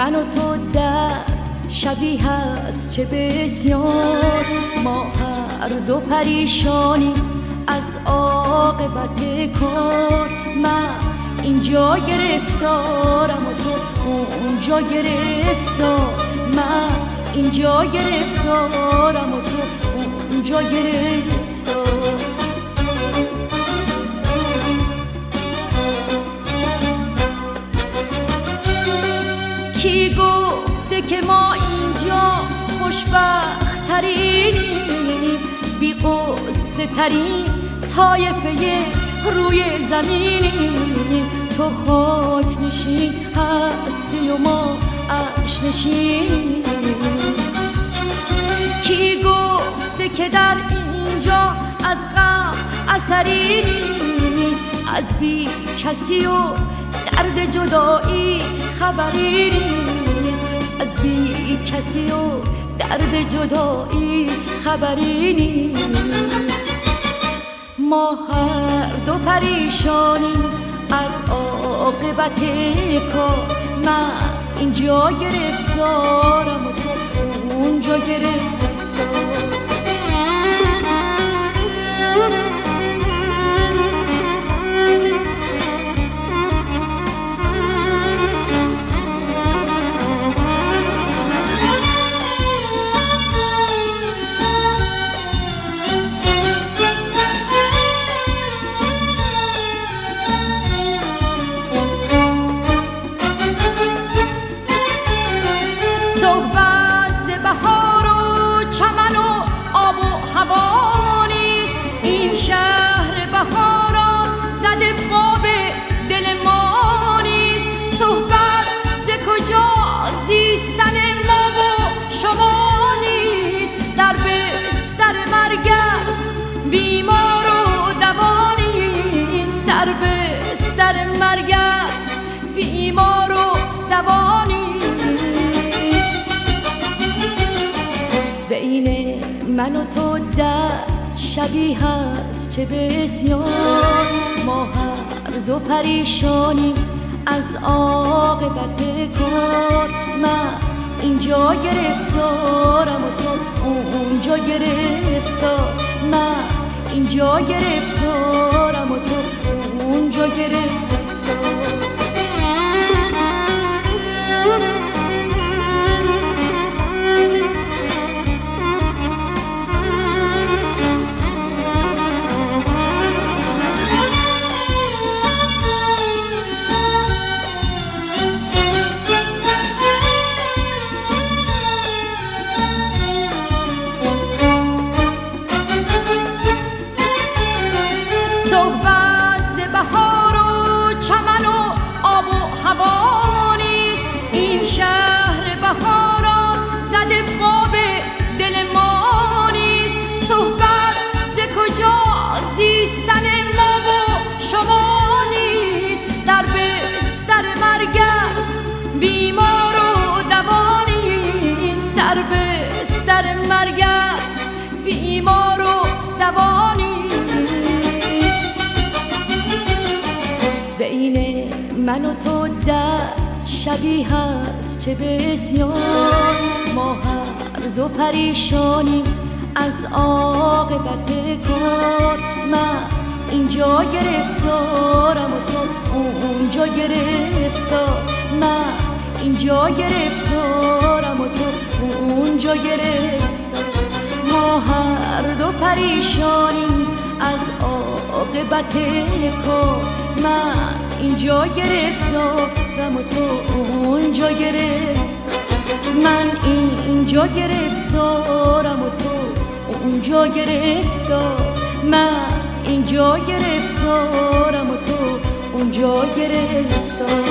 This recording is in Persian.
من و تو در شبیه هست چه بسیار، ما هر دو پریشانیم از عاقبت کار. من اینجا گرفتارم و تو اونجا گرفتار، من اینجا گرفتارم و تو اونجا گرفتار. کی گفته که ما اینجا خوشبخت ترینیم، بی قصه ترین طایفه روی زمینیم. تو خاک نشین هستی و ما عرش نشینیم. کی گفته که در اینجا از غم اثری نیست، از بی کسی و درد جدایی خبری نیست، از بی کسی و درد جدایی خبری نیست. ما هر دو پریشانیم از عاقبت کار، من اینجا گرفتارم و تو اونجا گرفتار. صحبت ز بهار و چمن و آب و هوا نیست، این شهر بهاران زده باب دل ما نیست. صحبت ز کجا زیستن ما و شما نیست، در بستر مرگ است بیمار و دوا نیست، در بستر مرگ است بیمار و دوا نیست. بین من و تو درد شبیه هست چه بسیار، ما هر دو پریشانیم از عاقبت کار. من اینجا گرفتارم و تو اونجا گرفتار، من اینجا گرفتارم و تو اونجا گرفتار. صحبت ز بهار و چمن و آب و هوا نیست، این شهر بهاران زده باب دل ما نیست. صحبت ز کجا زیستن ما و شما نیست، در بستر مرگ است بیمار و دوا نیست، در بستر مرگ است بیمار و دوا نیست. بین من و تو درد شبیه هست چه بسیار، ما هر دو پریشانیم از عاقبت کار. من اینجا گرفتارم و تو اونجا گرفتار، من اینجا گرفتارم و تو اونجا گرفتار. ما هر دو پریشانیم از عاقبت کار، من اینجا گرفتارم و تو اونجا گرفتار، من اینجا گرفتارم و تو اونجا گرفتار، من اینجا گرفتارم و تو اونجا گرفتار.